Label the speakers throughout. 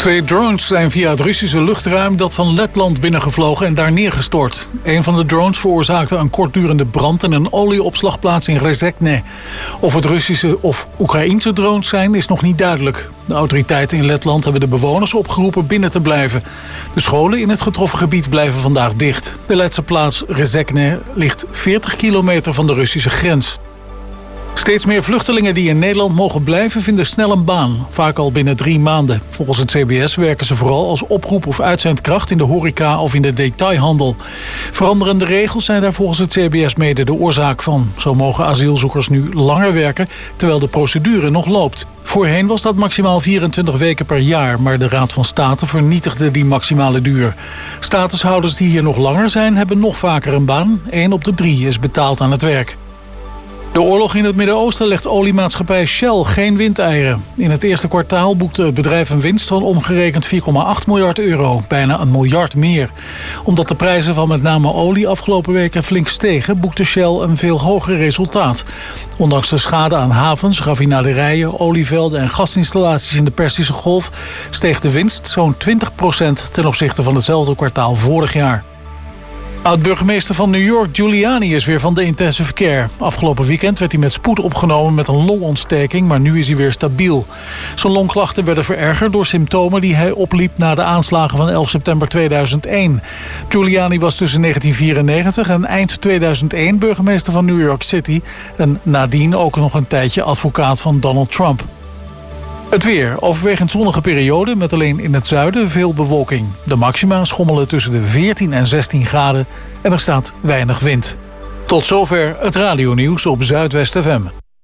Speaker 1: 2 drones zijn via het Russische luchtruim dat van Letland binnengevlogen en daar neergestort. Een van de drones veroorzaakte een kortdurende brand in een olieopslagplaats in Rezekne. Of het Russische of Oekraïense drones zijn, is nog niet duidelijk. De autoriteiten in Letland hebben de bewoners opgeroepen binnen te blijven. De scholen in het getroffen gebied blijven vandaag dicht. De Letse plaats Rezekne ligt 40 kilometer van de Russische grens. Steeds meer vluchtelingen die in Nederland mogen blijven vinden snel een baan. Vaak al binnen 3 maanden. Volgens het CBS werken ze vooral als oproep- of uitzendkracht in de horeca of in de detailhandel. Veranderende regels zijn daar volgens het CBS mede de oorzaak van. Zo mogen asielzoekers nu langer werken, terwijl de procedure nog loopt. Voorheen was dat maximaal 24 weken per jaar, maar de Raad van State vernietigde die maximale duur. Statushouders die hier nog langer zijn, hebben nog vaker een baan. 1 op de 3 is betaald aan het werk. De oorlog in het Midden-Oosten legt oliemaatschappij Shell geen windeieren. In het eerste kwartaal boekte het bedrijf een winst van omgerekend 4,8 miljard euro. Bijna 1 miljard meer. Omdat de prijzen van met name olie afgelopen weken flink stegen, boekte Shell een veel hoger resultaat. Ondanks de schade aan havens, raffinaderijen, olievelden en gasinstallaties in de Perzische Golf steeg de winst zo'n 20% ten opzichte van hetzelfde kwartaal vorig jaar. Oud-burgemeester van New York, Giuliani, is weer van de intensive care. Afgelopen weekend werd hij met spoed opgenomen met een longontsteking, maar nu is hij weer stabiel. Zijn longklachten werden verergerd door symptomen die hij opliep na de aanslagen van 11 september 2001. Giuliani was tussen 1994 en eind 2001 burgemeester van New York City en nadien ook nog een tijdje advocaat van Donald Trump. Het weer. Overwegend zonnige periode met alleen in het zuiden veel bewolking. De maxima schommelen tussen de 14 en 16 graden en er staat weinig wind. Tot zover het radionieuws op Zuidwest FM.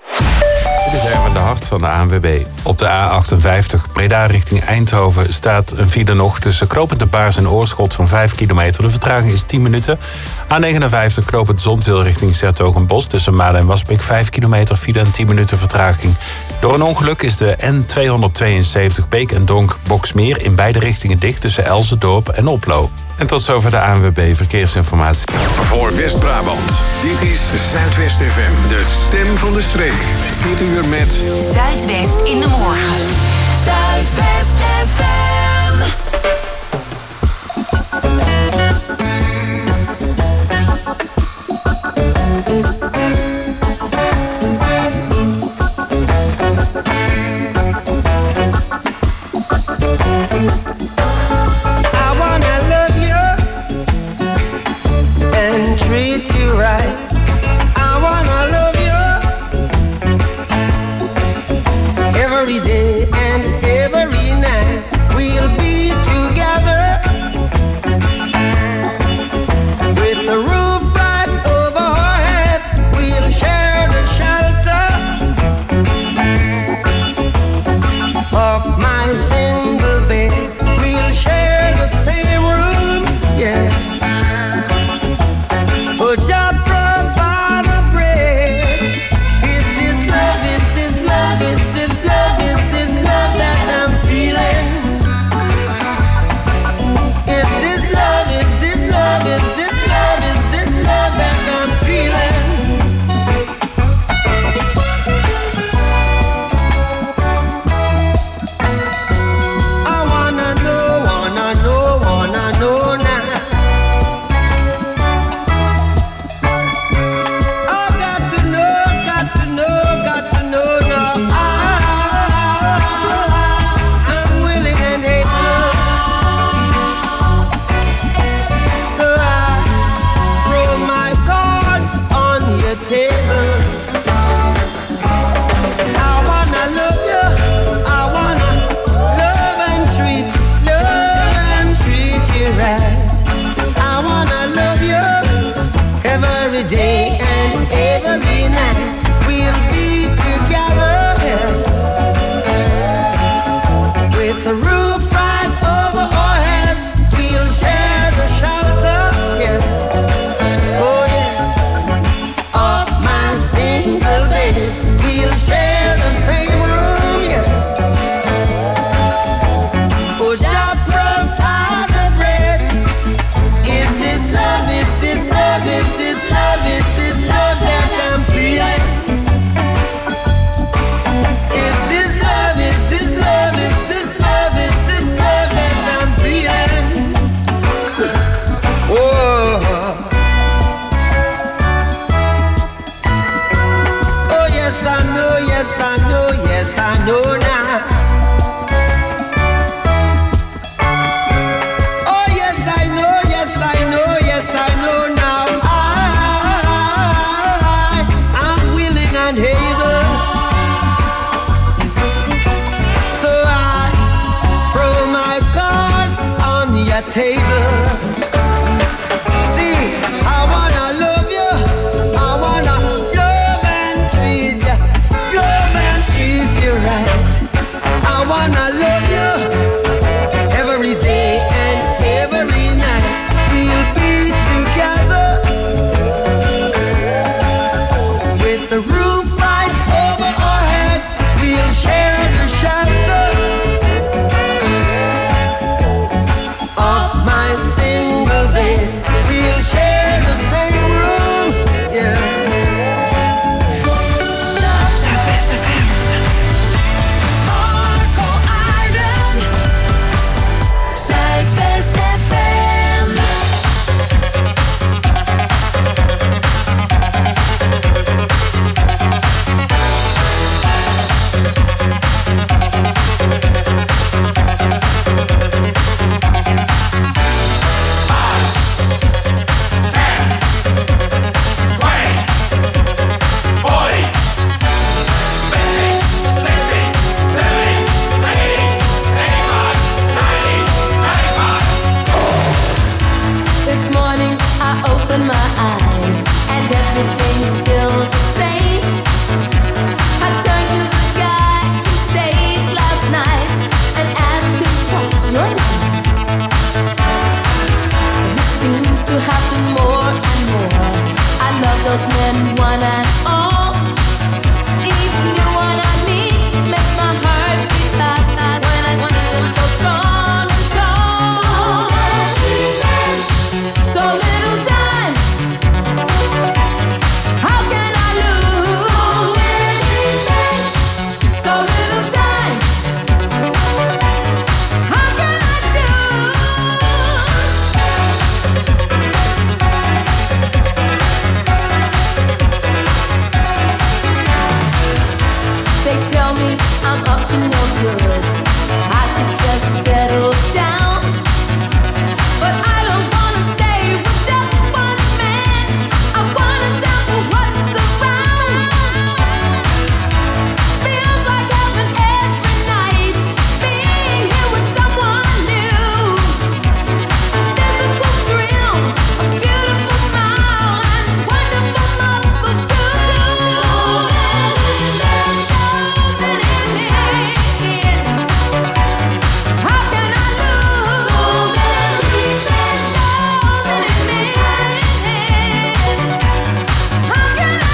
Speaker 2: Dit is Erwin de Hart van de ANWB. Op de A58 Breda richting Eindhoven staat een file nog tussen Knopend de Baars en Oorschot van 5 kilometer. De vertraging is 10 minuten. A59 Knopend Zonzeel richting 's-Hertogenbosch tussen Maden en Wasbeek 5 kilometer file en 10 minuten vertraging. Door een ongeluk is de N272 Beek en Donk Boksmeer in beide richtingen dicht tussen Elzendorp en Oplo. En tot zover de ANWB Verkeersinformatie.
Speaker 3: Voor West-Brabant, dit is Zuidwest FM, de stem van de streek. Dit uur met
Speaker 4: Zuidwest in de morgen. Zuidwest FM.
Speaker 5: I wanna love you and treat you right. I wanna love you every day and every night. We'll be together with the roof right over our heads. We'll share the shelter of my single bed. We'll share the same room, yeah. But just provide a bread. Is this love? Is this love? Is this love? Is this love that I'm feeling? Is this love? Is this love? Is this love? Is this love that I'm feeling? table. See, I wanna love you. I wanna love and treat you. Love and treat you right. I wanna love you every day and every night. We'll be together with the roof right over our heads. We'll share the shelter of my single bed. We'll share the same room, yeah.
Speaker 4: Zuidwest FM. Marco Arden. Zuidwest FM.
Speaker 6: This morning I opened my eyes and everything's still the same. I turned to the guy who stayed last night and asked him what's your name. This seems to happen more and more. I love those men one and all. Each new one I meet makes my heart beat fast when I see them so strong and tall. So little time, how can I lose? So little time, how can I choose? They tell me I'm up to no good. I should just settle down. But I don't wanna stay with just one man. I wanna sample what's around. Feels like heaven every night, being here with someone new. Physical thrill, a beautiful smile, and wonderful muscles too. How can I lose? How can I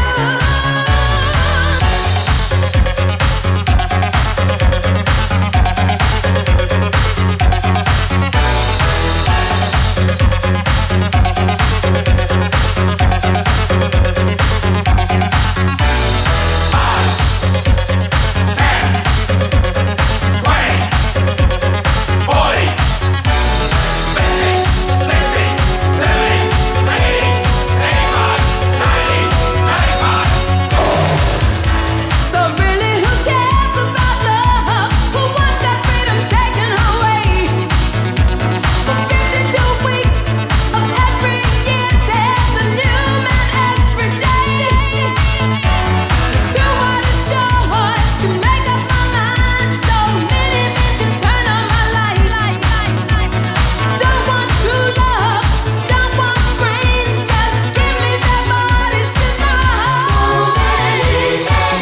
Speaker 6: So really, who cares about love? Who wants that freedom taken away? For 52 weeks of every year, there's a new man every day. It's too hard a choice to make up my mind. So many men can turn on my light. Don't want true love, don't want friends. Just give me their bodies tonight. So many men.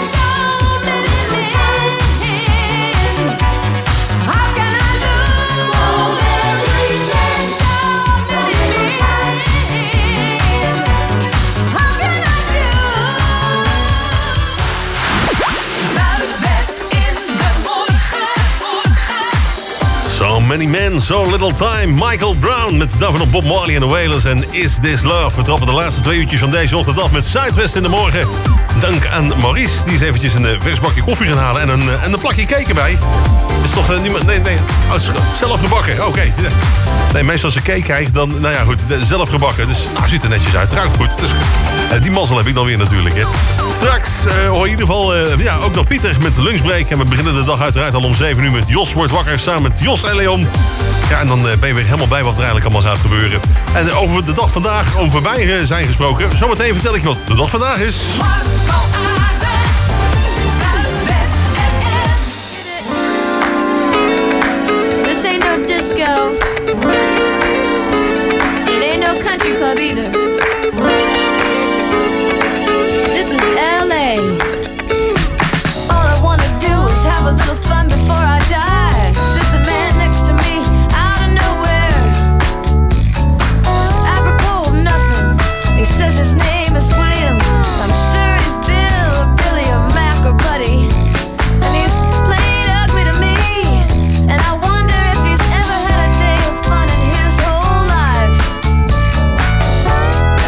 Speaker 6: How can I lose? So many men. How can I choose?
Speaker 4: Zuidwest in de morgen.
Speaker 7: So Many Men, So Little Time. Michael Brown met daarvan op Bob Marley en de Wailers en Is This Love. We trappen de laatste 2 uurtjes van deze ochtend af met Zuidwest in de morgen. Dank aan Maurice, die is eventjes een vers bakje koffie gaan halen en een plakje cake erbij. Is toch niemand... Nee. Oh, zelf gebakken, oké. Nee, meestal als ik cake krijg, dan... Nou ja, goed, zelf gebakken. Dus ziet er netjes uit, ruikt goed. Dus, die mazzel heb ik dan weer natuurlijk, hè. Straks hoor je in ieder geval ook nog Pieter met de lunchbreak. En we beginnen de dag uiteraard al om 7 uur met Jos wordt wakker samen met Jos en Leon. Ja, en dan ben je weer helemaal bij wat er eigenlijk allemaal gaat gebeuren. En over de dag vandaag, om voorbij zijn gesproken. Zometeen vertel ik je wat de dag vandaag is.
Speaker 4: Marco Arden, Zuidwest FM.
Speaker 8: This ain't no disco. It ain't no country club either. This is LA. All I wanna do is have a little fun before I die. There's a man next to me out of nowhere. Apropos of nothing. He says his name is William. I'm sure he's Bill, Billy, or Mac, or Buddy. And he's plain ugly to me. And I wonder if he's ever had a day of fun in his whole life.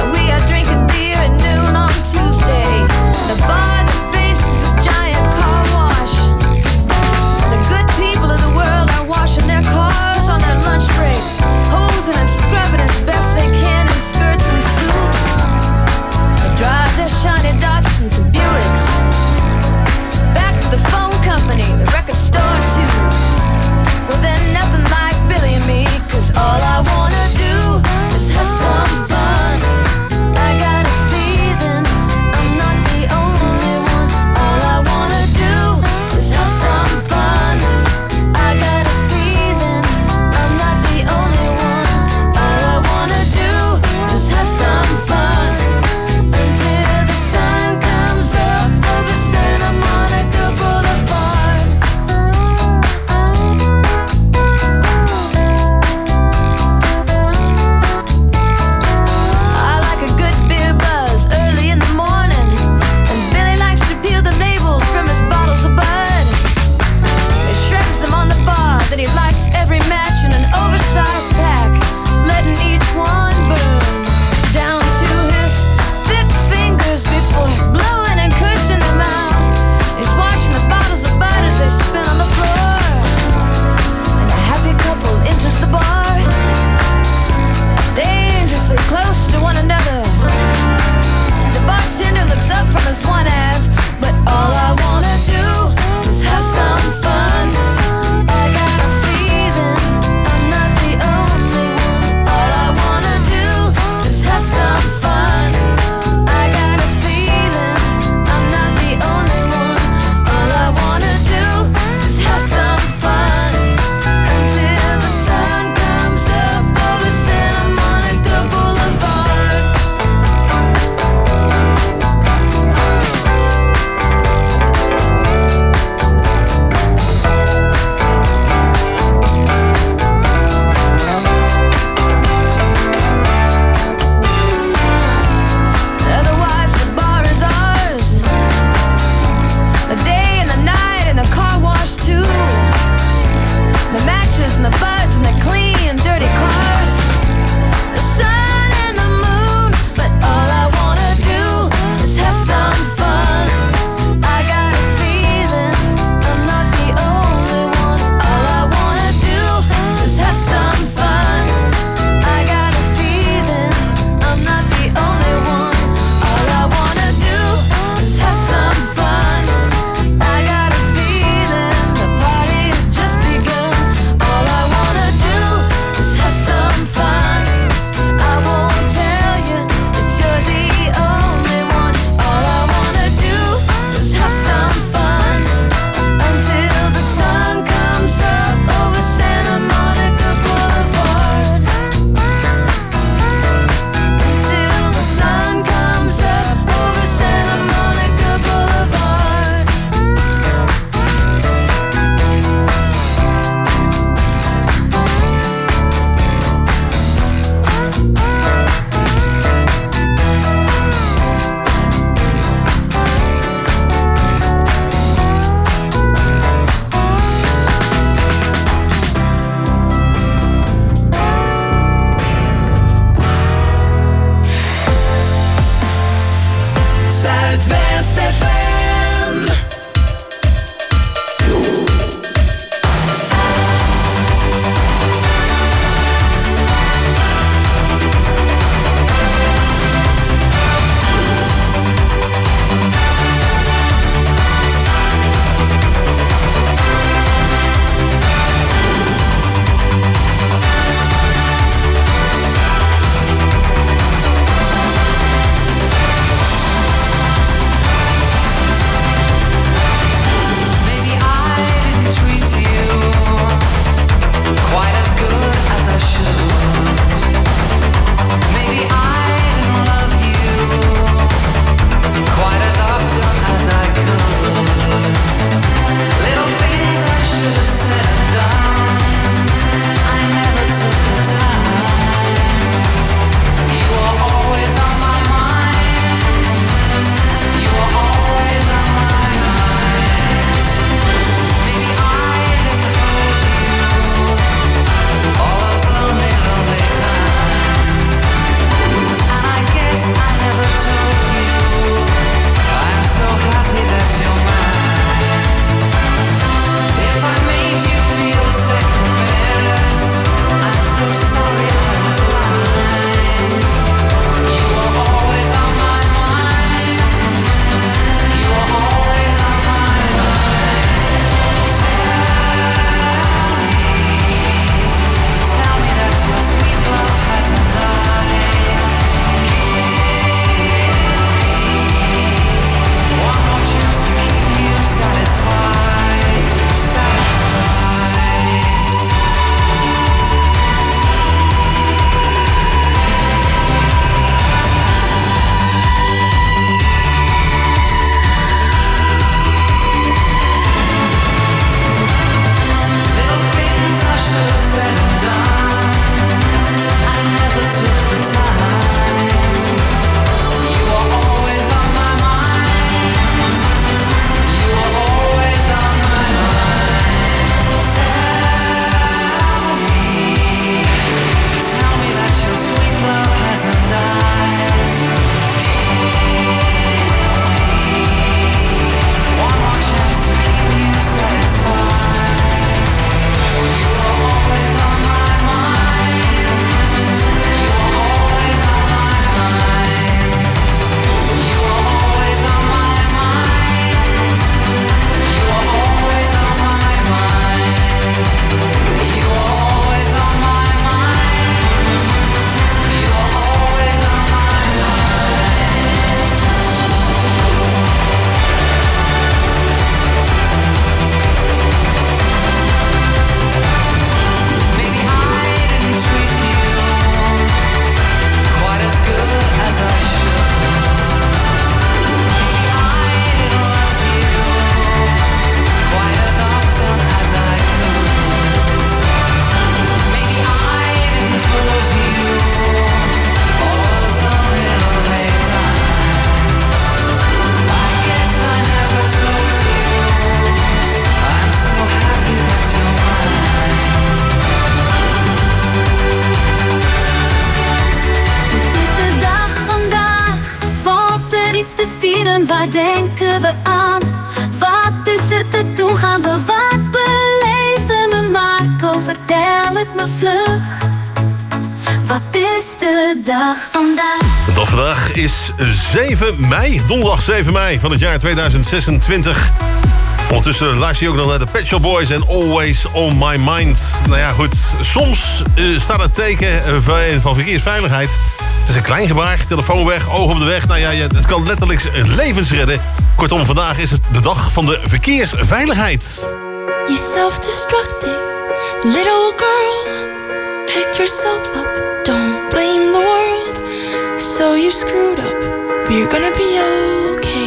Speaker 6: me vlug. Wat is de dag vandaag?
Speaker 7: De dag vandaag is 7 mei, donderdag 7 mei van het jaar 2026. Ondertussen luister je ook nog naar de Pet Shop Boys en Always On My Mind. Nou ja, goed, soms staat het teken van verkeersveiligheid. Het is een klein gebaar, telefoon weg, oog op de weg. Nou ja, het kan letterlijk levens redden. Kortom, vandaag is het de dag van de verkeersveiligheid.
Speaker 8: You self-destructing little girl. Pick yourself up, don't blame the world. So you screwed up, but you're gonna be okay.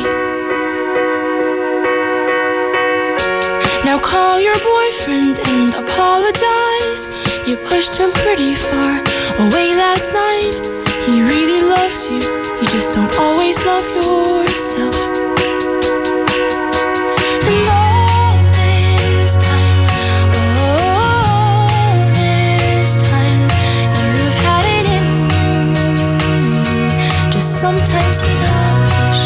Speaker 8: Now call your boyfriend and apologize. You pushed him pretty far away last night. He really loves you, you just don't always love yourself. And all this time, you've had it in you. Just sometimes need a push.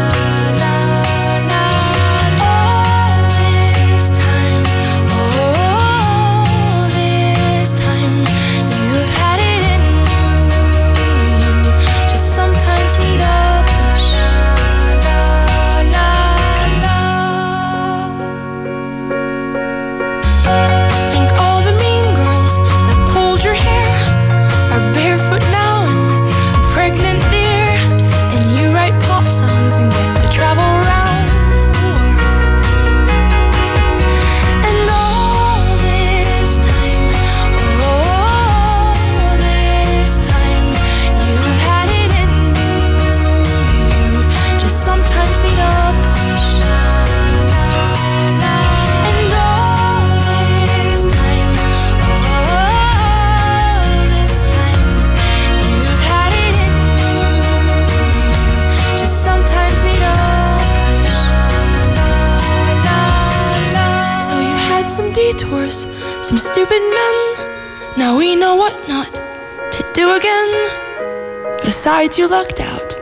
Speaker 8: Some stupid men. Now we know what not to do again. Besides, you lucked out.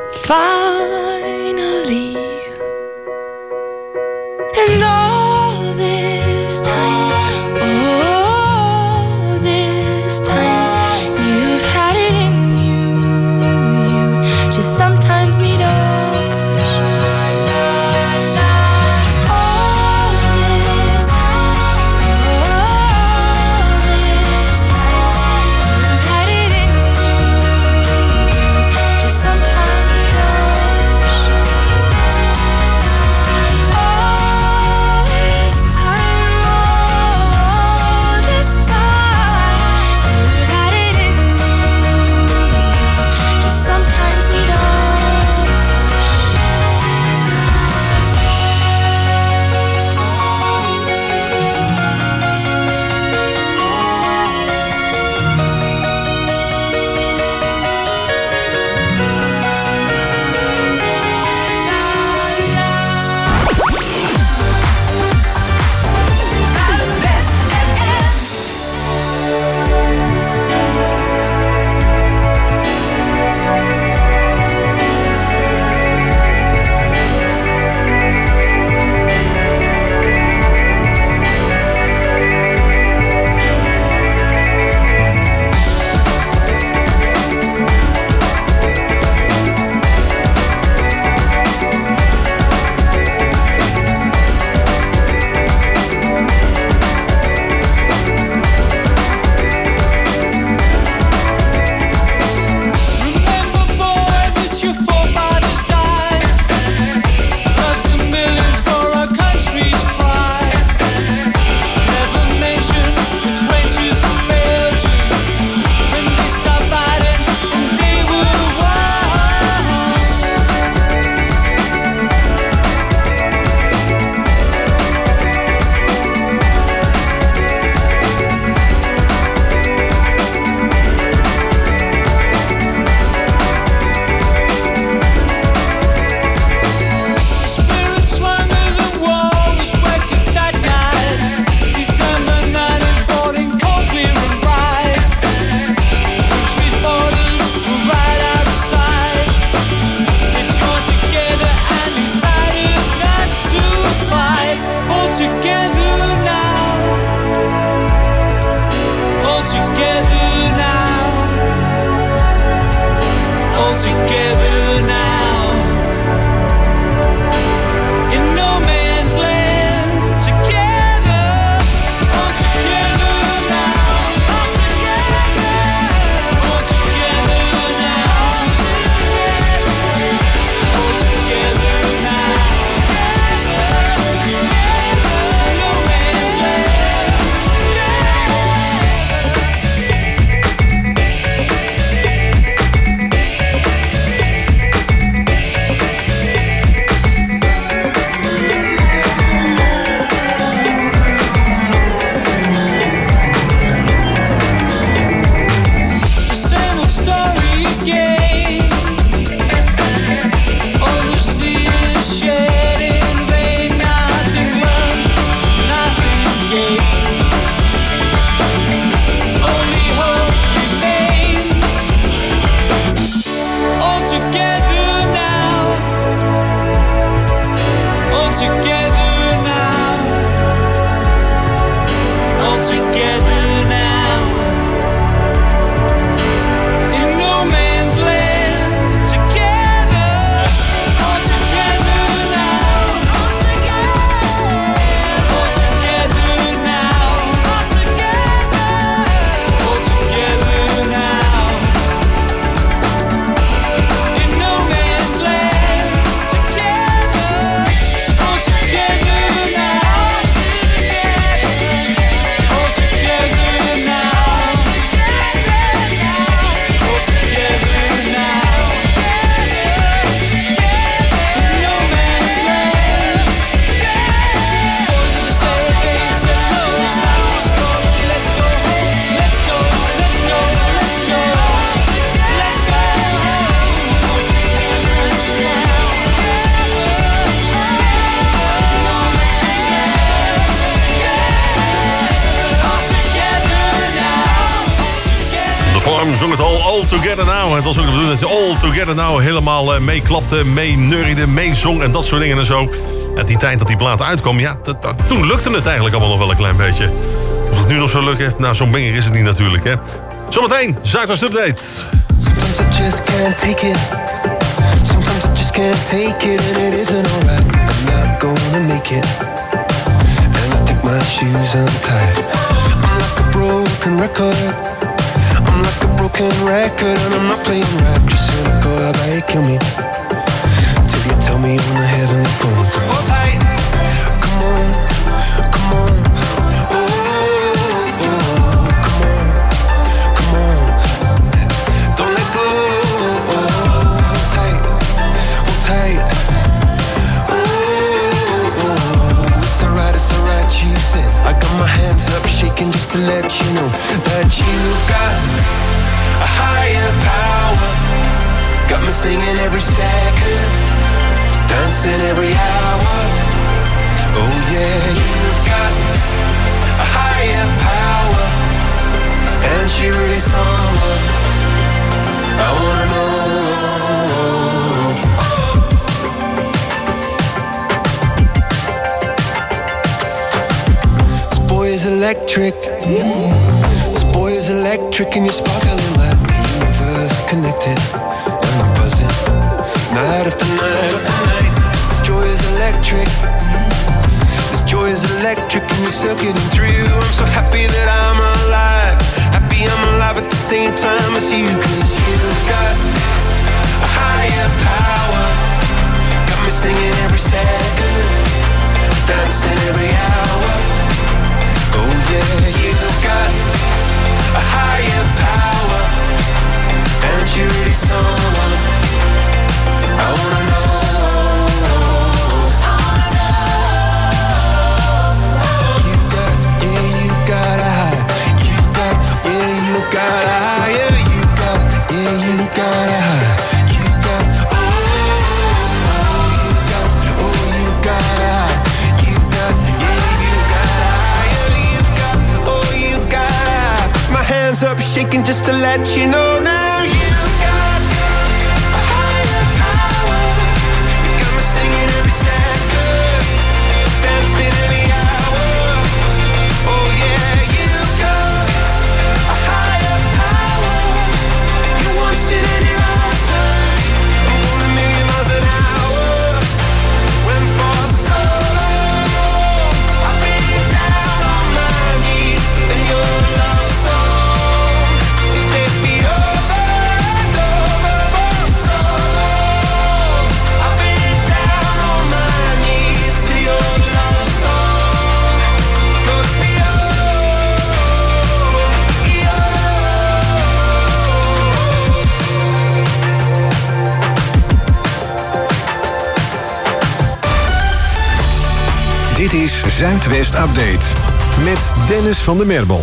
Speaker 8: Finally. And all this time, you've had it in you. You just sometimes need a push.
Speaker 7: Brown zong het al All Together Now. Het was ook de bedoeling dat hij All Together Now helemaal meeklapte, meeneuriede, meezong en dat soort dingen en zo. En die tijd dat die plaat uitkwam, ja, toen lukte het eigenlijk allemaal nog wel een klein beetje. Of het nu nog zou lukken, nou, zo'n banger is het niet natuurlijk, hè. Zometeen, Zuidwest Update.
Speaker 9: Sometimes I just can't take it. Sometimes I just can't take it, and it isn't alright. I'm not gonna make it. And I think my shoes untied. I'm like a broken record. I'm like a broken record, and I'm not playing right. Just cynical, how about you kill me? Till you tell me on the heavenly phone to hold tight. Come on, come on. Oh, oh, come on, come on. Don't let go. Hold tight, hold tight. Oh, it's alright, you said. I got my hands up shaking just to let you know that you've got a higher power. Got me singing every second, dancing every hour. Oh yeah, you've got a higher power, and she really someone I wanna know. This boy is electric. This boy is electric, and you're sparkling like the universe connected. And I'm buzzing night after night after night. This joy is electric. This joy is electric, and you're circuiting through. I'm so happy that I'm alive. Happy I'm alive at the same time as you. 'Cause you've got a higher power. Got me singing every second, dancing every hour. Oh yeah, you've got a higher power, and you're really someone I wanna know. You got a high. You got a higher. You got a high. You got, you got a high. You got a higher. You got a high. Put my hands up shaking just to let you know now. You've got a higher power. You got me singing every second, dancing every hour. Oh yeah, you've got a higher power. You want it in your lifetime. I'm going a million miles an hour. When for so long I've been down on my knees, then your love song set me over and over. For so long I've been down on my knees till your love song floats me over.
Speaker 3: Dit is Zuidwest Update met Dennis van der Merbel.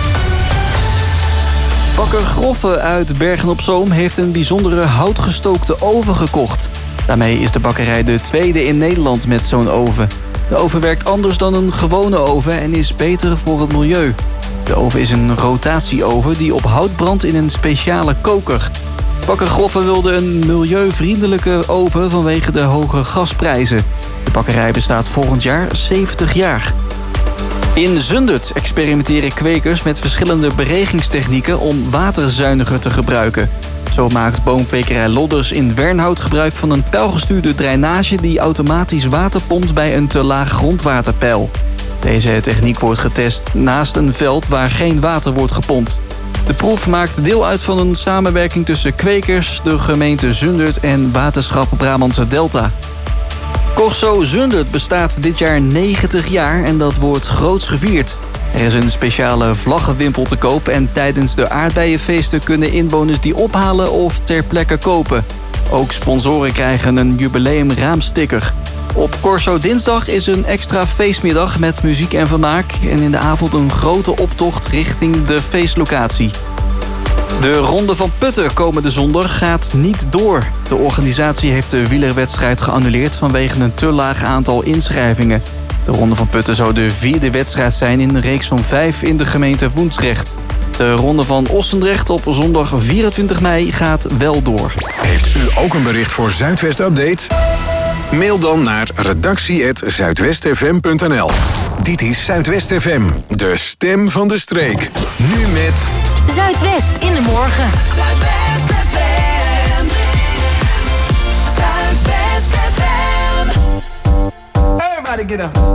Speaker 10: Bakker Groffe uit Bergen-op-Zoom heeft een bijzondere houtgestookte oven gekocht. Daarmee is de bakkerij de tweede in Nederland met zo'n oven. De oven werkt anders dan een gewone oven en is beter voor het milieu. De oven is een rotatieoven die op hout brandt in een speciale koker. Bakker Groffe wilde een milieuvriendelijke oven vanwege de hoge gasprijzen. De bakkerij bestaat volgend jaar 70 jaar. In Zundert experimenteren kwekers met verschillende beregingstechnieken om waterzuiniger te gebruiken. Zo maakt boomkwekerij Lodders in Wernhout gebruik van een pijlgestuurde drainage die automatisch water pompt bij een te laag grondwaterpeil. Deze techniek wordt getest naast een veld waar geen water wordt gepompt. De proef maakt deel uit van een samenwerking tussen kwekers, de gemeente Zundert en Waterschap Brabantse Delta. Corso Zundert bestaat dit jaar 90 jaar en dat wordt groots gevierd. Er is een speciale vlaggenwimpel te koop en tijdens de aardbeienfeesten kunnen inwoners die ophalen of ter plekke kopen. Ook sponsoren krijgen een jubileumraamsticker. Op Corso dinsdag is een extra feestmiddag met muziek en vermaak en in de avond een grote optocht richting de feestlocatie. De Ronde van Putten komende zondag gaat niet door. De organisatie heeft de wielerwedstrijd geannuleerd vanwege een te laag aantal inschrijvingen. De Ronde van Putten zou de 4e wedstrijd zijn in een reeks van 5 in de gemeente Woensdrecht. De ronde van Ossendrecht op zondag 24 mei gaat wel door.
Speaker 3: Heeft u ook een bericht voor Zuidwest Update? Mail dan naar redactie@zuidwestfm.nl. Dit is Zuidwest FM, de stem van de streek. Nu met...
Speaker 4: Zuidwest in de morgen. Zuidwest FM. Zuidwest FM.
Speaker 5: Everybody get up.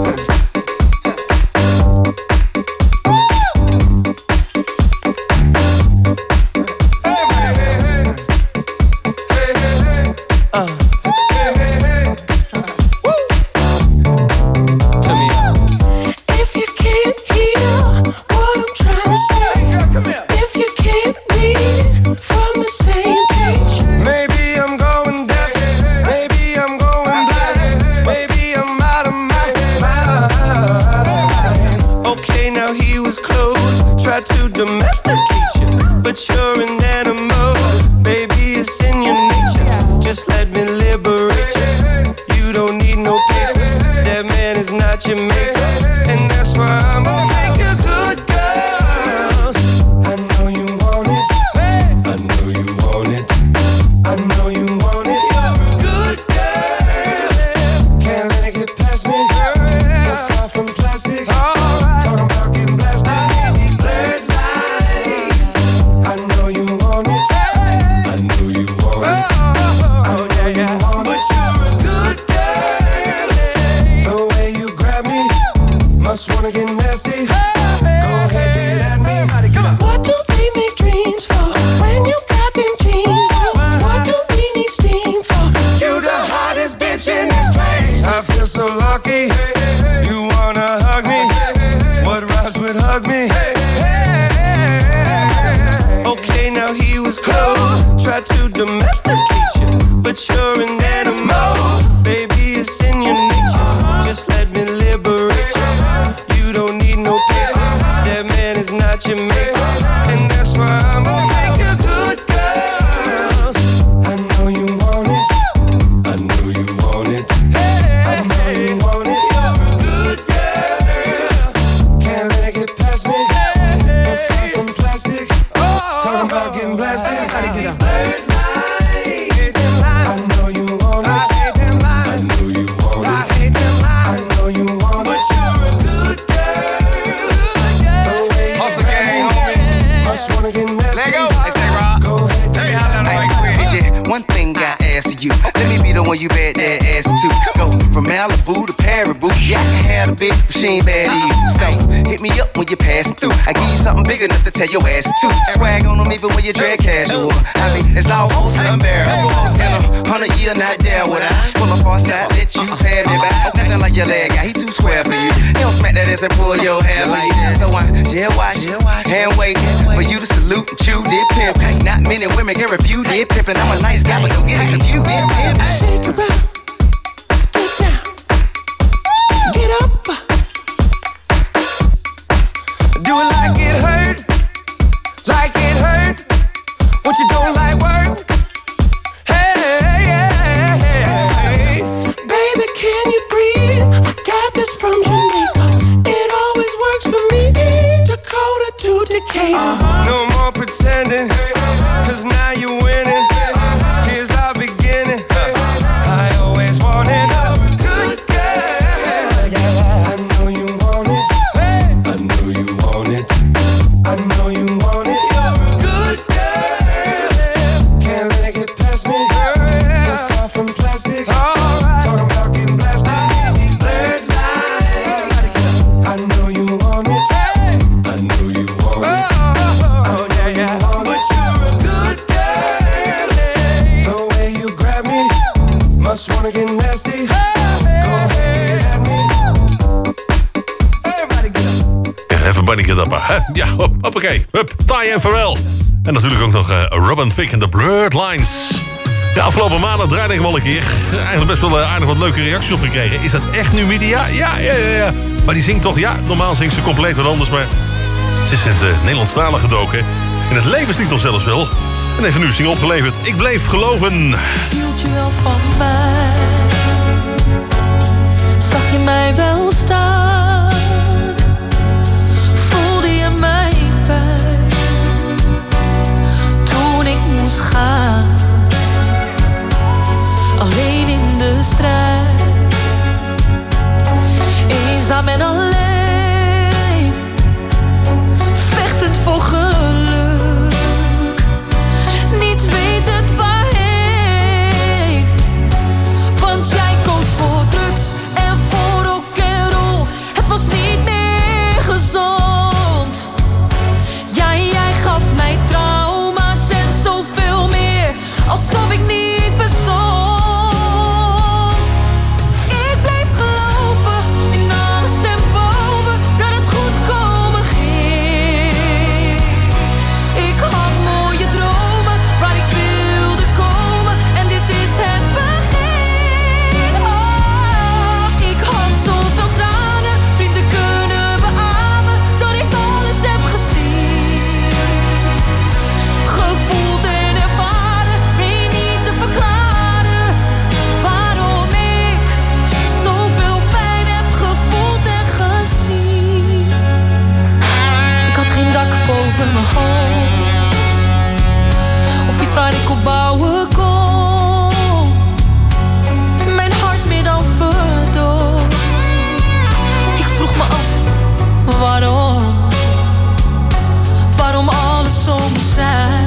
Speaker 11: And pull your hair like that. So I jail watch, hand waiting for you to salute and chew did pimp. Not many women can refuse did pimp, and I'm a nice guy, but don't get it confused did pimp. Shake it up, get down, get up, do it like it hurt, like it hurt. What you don't like work? Hey, baby, can you breathe? I got this from Jamaica. No more pretending, cause now you're winning. Here's our beginning. I always wanted a good girl. I know you want it. I know you want it. I know you want it. Good girl. Can't let it get past me. You're far from plastic. Talking about getting blasted. Blurred lines. I know you want it. I know you want it. Wanna get nasty? Go ahead, get at me. Everybody get up.
Speaker 7: Ja, even Bunny get up. Ja, hoppakee. Hup, Ty en Pharrell. En natuurlijk ook nog Robin Thicke en The Blurred Lines. Ja, afgelopen maanden draaide ik hem al een keer. Eigenlijk best wel aardig wat leuke reacties op gekregen. Is dat echt nu Media? Ja. Maar die zingt toch, ja, normaal zingt ze compleet wat anders. Maar ze is in het Nederlandstalig gedoken. En het levenslied toch zelfs wel. En heeft een nieuw single opgeleverd. Ik bleef geloven.
Speaker 12: Hield je wel van mij? Zag je mij wel staan? Voelde je mijn pijn? hoofd. Of iets waar ik op bouwen kon. Mijn hart meer dan verdoofd. Ik vroeg me af, waarom? Waarom alles zo moest zijn?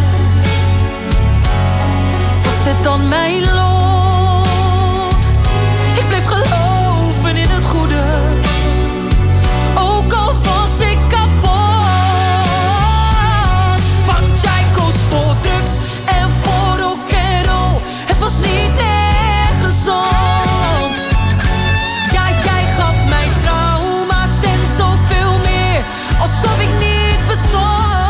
Speaker 12: Was dit dan mijn lot? Ik bleef geloven in het goede. Ook al was ik kapot. Want jij koos voor drugs en voor rock'n'roll. Het was niet echt gezond. Ja, jij gaf mij trauma's en zoveel meer. Alsof ik niet bestond.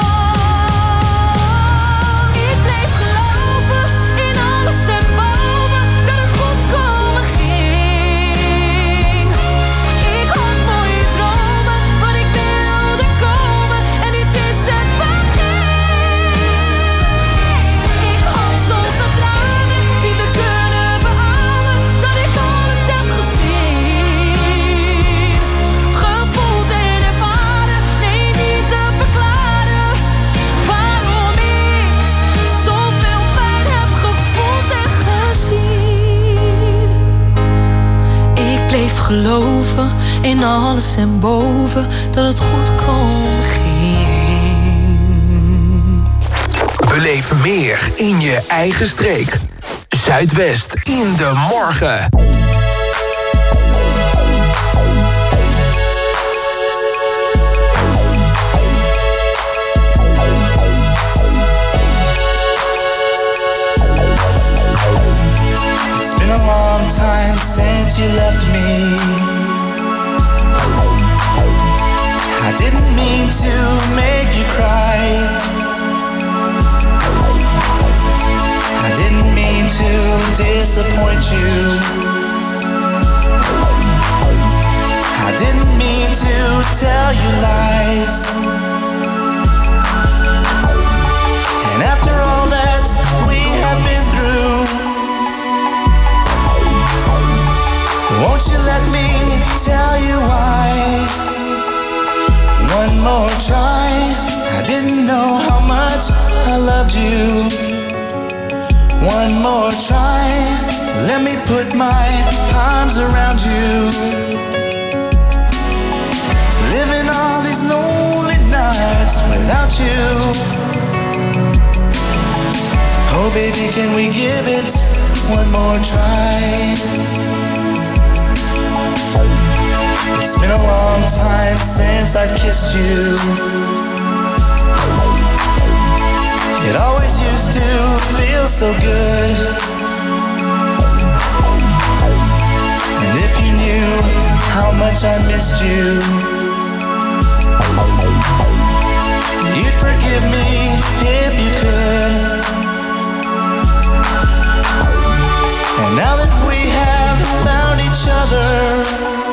Speaker 12: Ik bleef geloven in alles en boven dat het goed komen ging. Ik had mooie dromen, want ik wilde komen en dit is het begin. Ik had zoveel tranen die te kunnen beamen dat ik alles heb gezien. Gevoeld en ervaren, nee niet te verklaren. Waarom ik zoveel pijn heb gevoeld en gezien. Ik bleef geloven in alles en boven dat het goed komen ging.
Speaker 13: Beleef meer in je eigen streek. Zuidwest in de morgen.
Speaker 14: It's been a long time since you left me. I didn't mean to make you cry. I didn't mean to disappoint you. I didn't mean to tell you lies. And after all that we have been through, won't you let me tell you why? One more try. I didn't know how much I loved you. One more try. Let me put my arms around you. Living all these lonely nights without you. Oh baby, can we give it one more try? It's been a long time since I've kissed you. It always used to feel so good. And if you knew how much I missed you, you'd forgive me if you could. And now that we have found each other,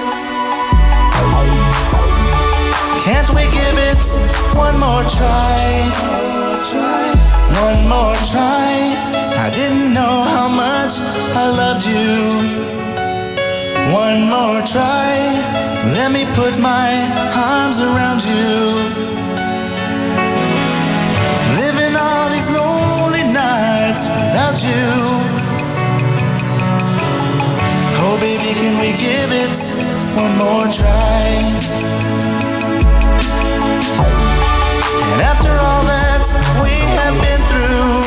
Speaker 14: can't we give it one more try? One more try. I didn't know how much I loved you. One more try. Let me put my arms around you. Living all these lonely nights without you. Oh baby, can we give it one more try? And after all that we have been through,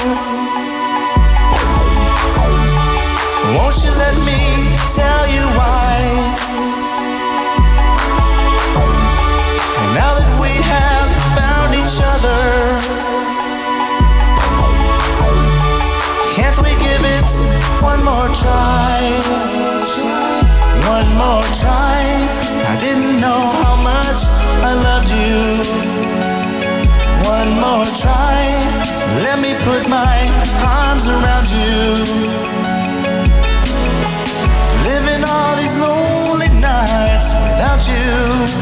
Speaker 14: won't you let me tell you why? And now that we have found each other, can't we give it one more try? One more try. I didn't know how much I loved you. One more try. Let me put my arms around you. Living all these lonely nights without you.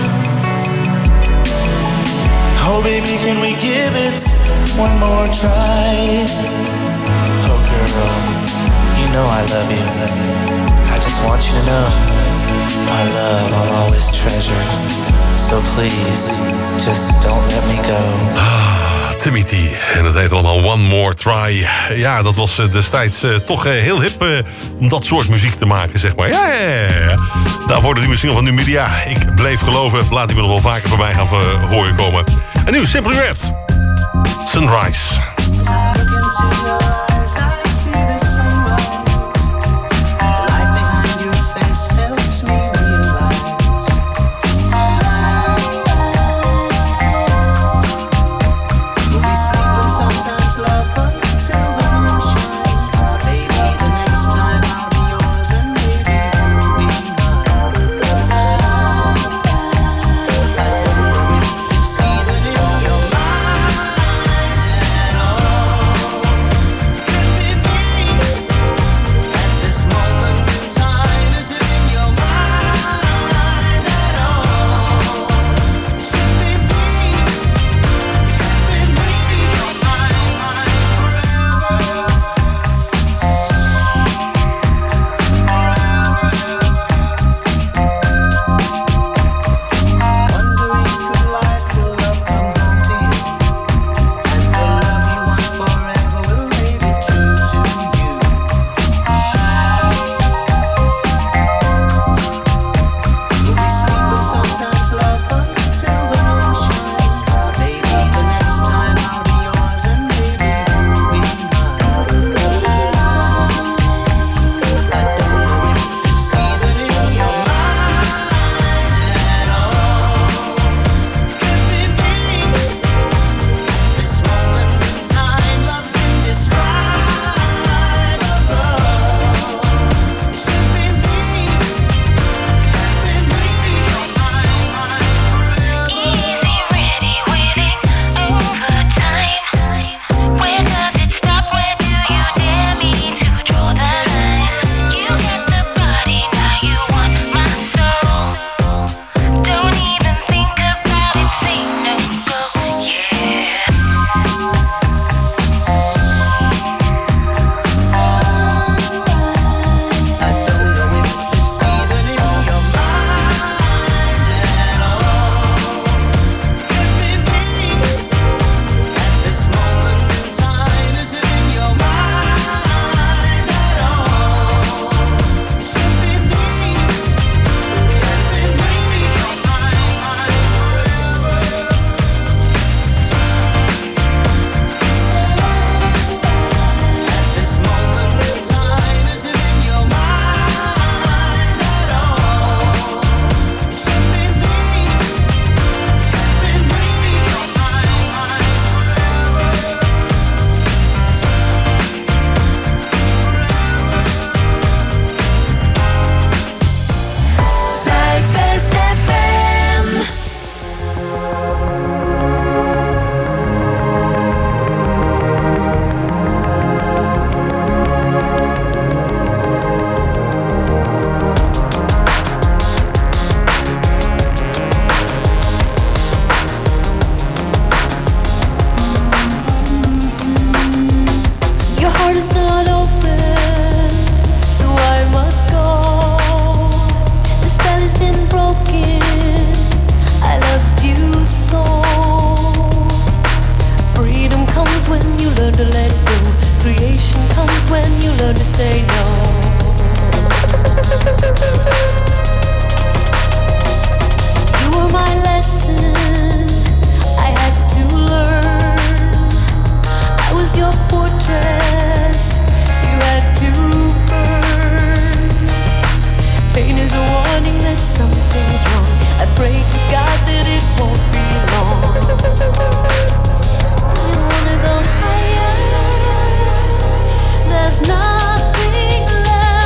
Speaker 14: Oh baby, can we give it one more try? Oh girl, you know I love you. I just want you to know my love I'll always treasure. So please, just don't let me go.
Speaker 7: Te Yosemite. En dat heet allemaal One More Try. Ja, dat was destijds toch heel hip om dat soort muziek te maken, zeg maar. Ja. Daarvoor de nieuwe single van Numidia. Ik bleef geloven. Laat die me nog wel vaker voorbij gaan horen komen. En nu Simply Red. Sunrise.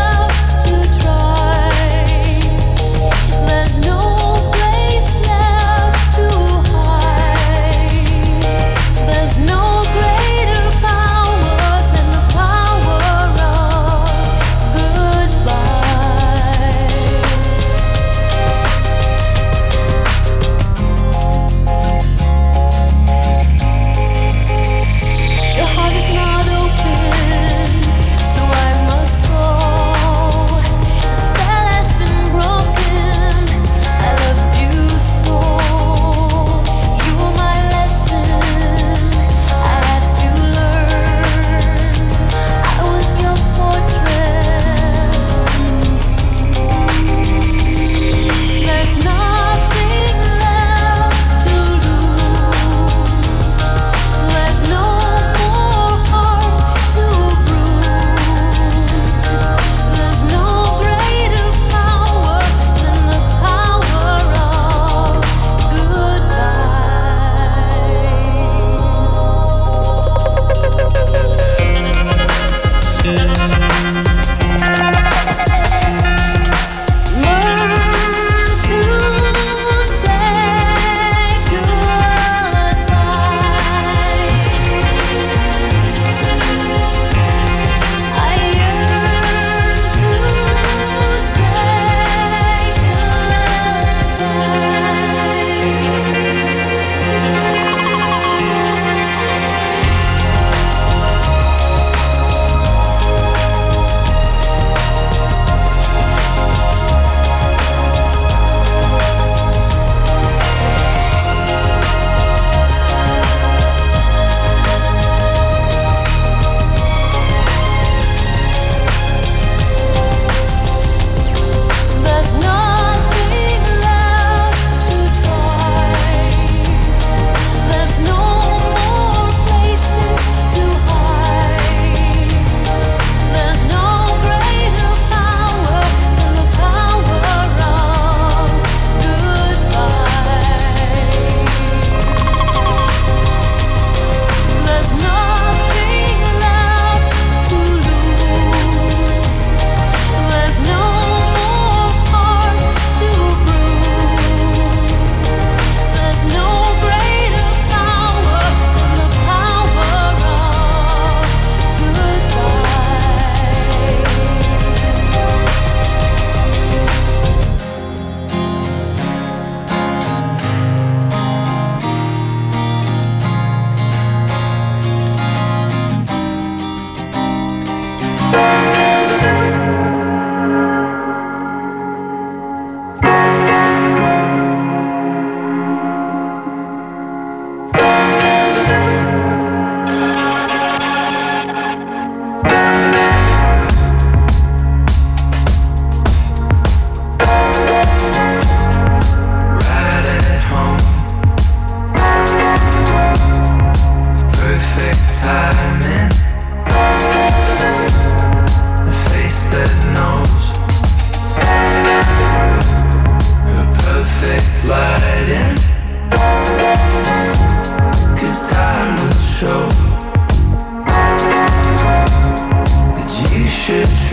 Speaker 6: There's no place left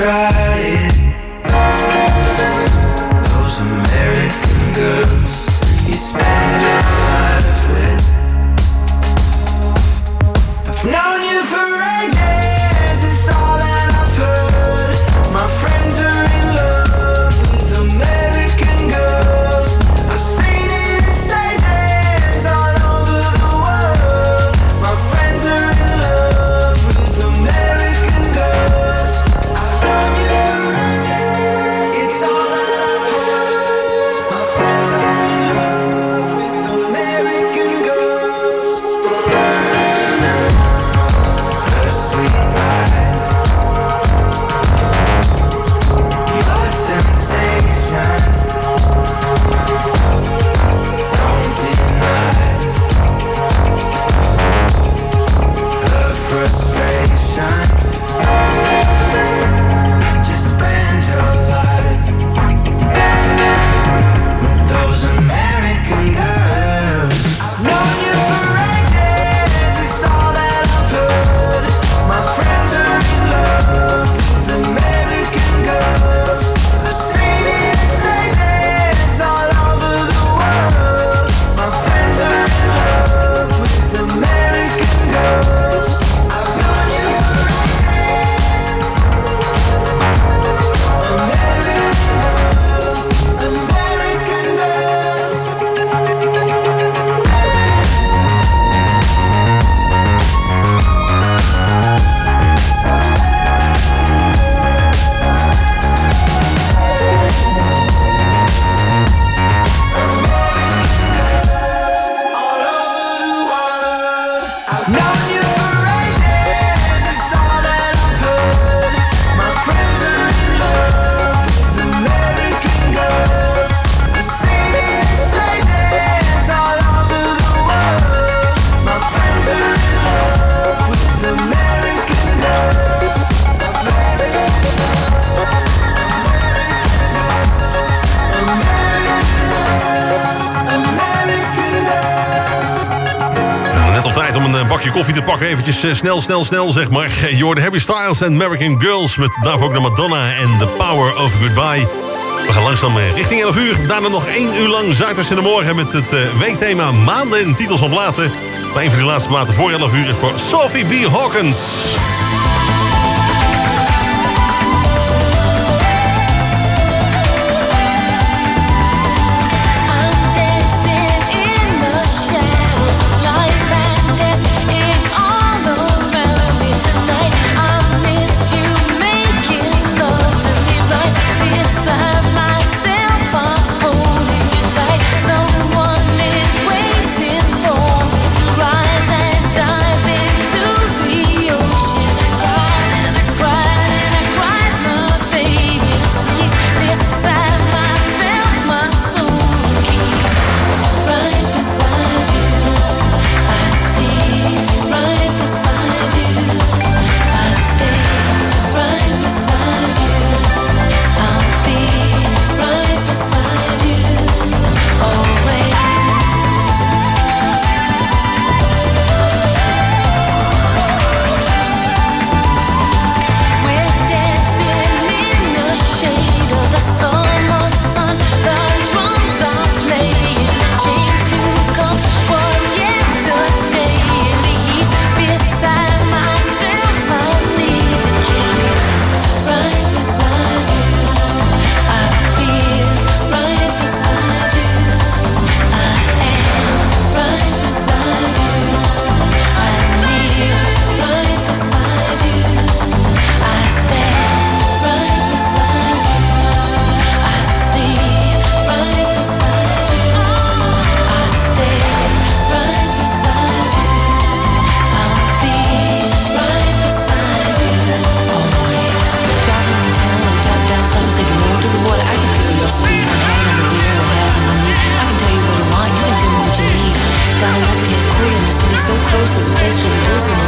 Speaker 14: try it. Those American girls you spend your life with. I've known you for ages, it's all that I've heard. My friends are in love with American girls. I've seen it in stages all over the world. My friends are in love with American girls. I've known you for ages, it's all that I've heard. My friends are in love with American girls. Her sweet eyes, your temptations, don't deny her frustrations. Just spend your life with those American girls. I've known you for ages, it's all that I've heard. My friends are in love with American girls. I've seen it in stages all over the world. My friends are in love with American girls. I've known you for ages. American girls, American girls. All over the world. I've known you for ages, it's all that I've heard. My friends are in love with American girls. I've seen it in stages all over the world. My friends are in love with American girls. American girls.
Speaker 7: Net op tijd om een bakje koffie te pakken. Eventjes snel, zeg maar. Je hoorde Harry Styles en American Girls. Met daarvoor ook naar Madonna en The Power of Goodbye. We gaan langzaam richting 11 uur. Daarna nog 1 uur lang Zuidwest in de morgen. Met het weekthema maanden en titels van platen. Maar een van die laatste platen voor 11 uur is voor Sophie B. Hawkins.
Speaker 12: Dancing in the shadows, life and death is all around me tonight. I miss you making love to me right beside myself. I'm holding you tight. Someone is waiting for me to rise and dive into the ocean. Cried and I cried and I cried my baby to sleep beside myself. My soul to keep. Right beside you, I see. Right beside you, I stay. Right beside you, I'll be. Right beside you, always. We're dancing in the shade of the summer sun. The drums are playing. The change to come was yesterday. In the heat beside myself, I need to keep. Right beside you, I feel. Right beside you, I am. Right beside you, I live. Right beside you, I stand. Right beside you, I see. Right beside you, I stay. Right beside you, I'll be. Right beside you, always. Driving in town on the top down sun, taking more to the water. I can feel your speed. One hand on the wheel, one hand on me. I can tell you what you want, you can tell me what you need. Darling, I can get cool in the city so close. There's a place where the losing